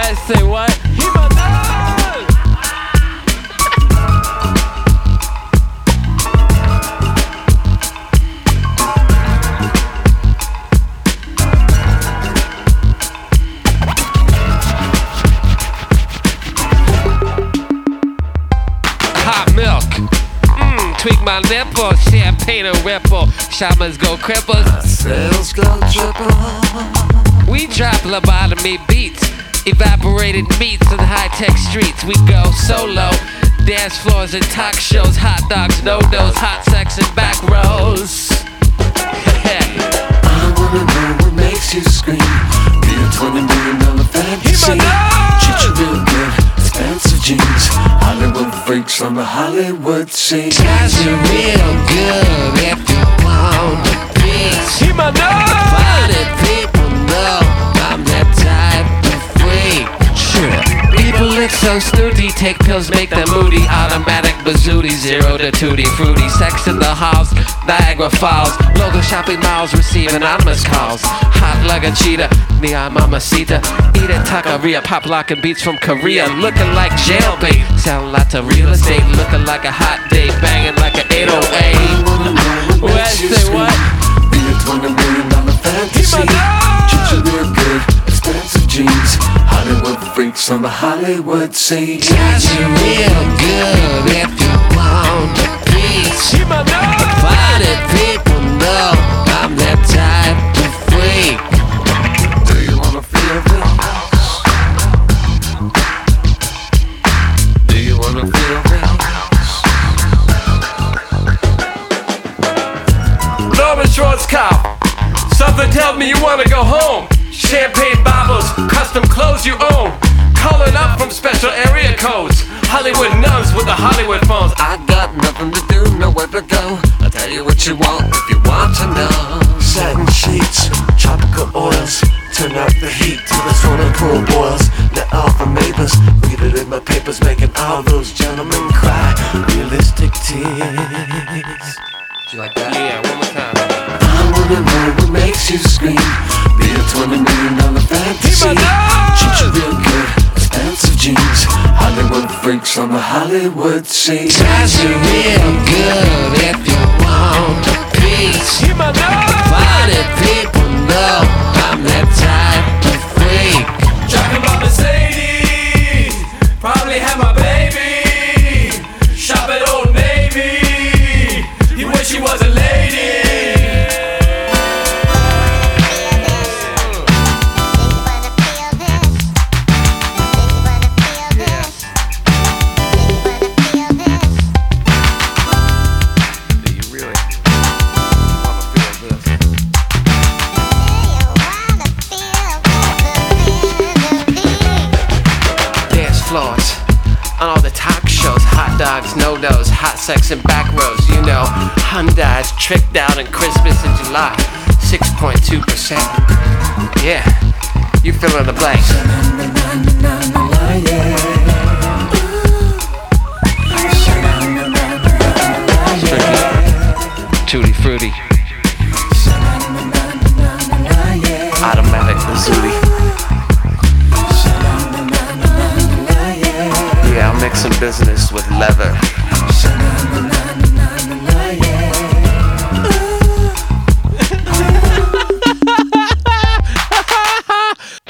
What? Say what? Hot milk. Tweak my nipple, champagne and ripple. Shamans go cripples. Sales go triple. We drop lobotomy beats, evaporated meats in high-tech streets. We go solo, dance floors and talk shows, hot dogs, no-dos, hot sex and back rows. I wanna know what makes you scream. Be a $20 million fantasy. Treat you real good, expensive jeans. Hollywood freaks on the Hollywood scene. Guys, you real good if you want a piece. Funny people know I'm that type of freak. People look so snooty, take pills, make them moody. Automatic bazooty, 0 to 2D fruity. Sex in the halls, Niagara Falls. Local shopping malls receive anonymous calls. Hot like a cheetah, neon mamacita. Eat it, taqueria, pop locking beats from Korea. Looking like jailbait, sound lots of real estate. Looking like a hot date, banging like an 808. I wanna know what makes you scream. Be a $20 million fantasy. Treat you real good, expensive jeans. Hollywood freaks on the Hollywood scene. Guys, you real good if you want a piece. Funny people know I'm that type of freak. Do you wanna feel this? Do you wanna feel this? Norman Schwarzkopf. Something tells me you wanna go home. Champagne bottles, custom clothes you own. Calling up from special area codes. Hollywood nuns with the Hollywood phones. I got nothing to do, nowhere to go. I'll tell you what you want if you want to know. Satin sheets, tropical oils. Turn up the heat till the swimming pool boils. Let all the neighbors read it in my papers, making all those gentlemen cry. Realistic tears. Did you like that? Yeah, one more time. I wanna know what makes you scream. Be a $20 million fantasy. Treat you real good, expensive jeans. Hollywood freaks on the Hollywood scene. Guys, you real good if you want a piece. Funny people know I'm that type of freak. Talking about Mercedes, probably have my baby. Shop at Old Navy, you wish you was a lady. On all the talk shows, hot dogs, no-dos, hot sex and back rows. You know, Hyundai's tricked out in Christmas in July, 6.2%. Yeah, you fill in the blanks. Strictly Tutti Frutti, automatic bazooty. Yeah, I'm mixing business with leather.